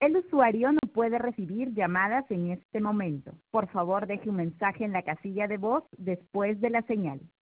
El usuario no puede recibir llamadas en este momento. Por favor, deje un mensaje en la casilla de voz después de la señal.